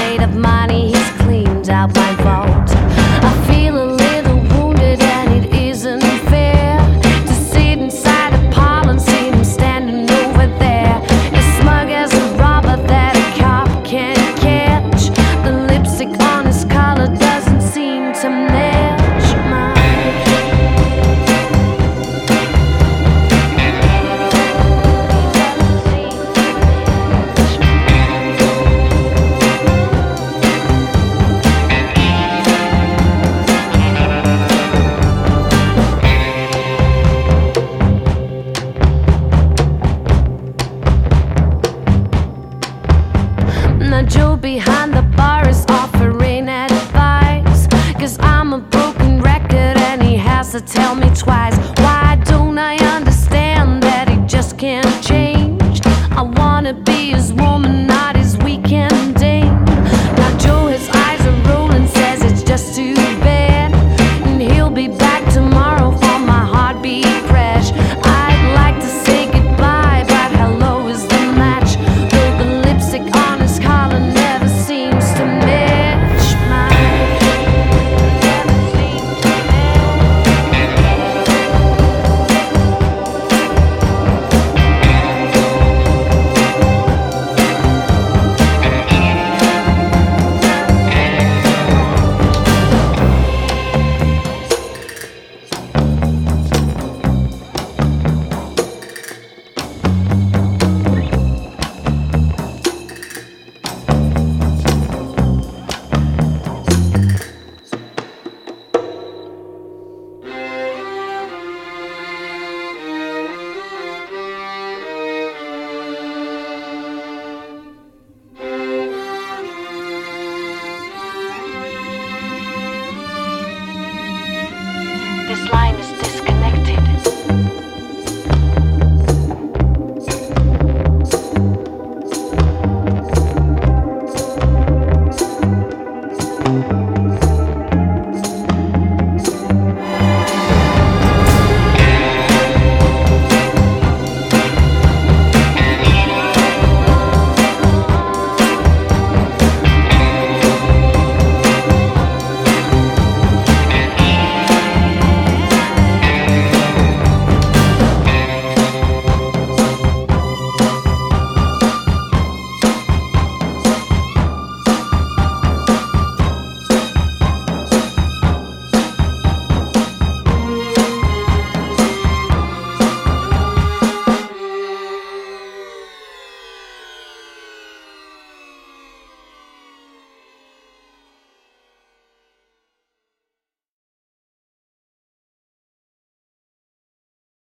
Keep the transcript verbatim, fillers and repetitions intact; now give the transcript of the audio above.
weight of money, he's cleaned out my vault. I feel a little wounded and it isn't fair to sit inside a parlor and see him standing over there, as smug as a robber that a cop can't catch. The lipstick on his collar doesn't seem to match mine. Now Joe behind the bar is offering advice, 'cause I'm a broken record and he has to tell me twice. Why don't I understand that he just can't change? I wanna be his woman.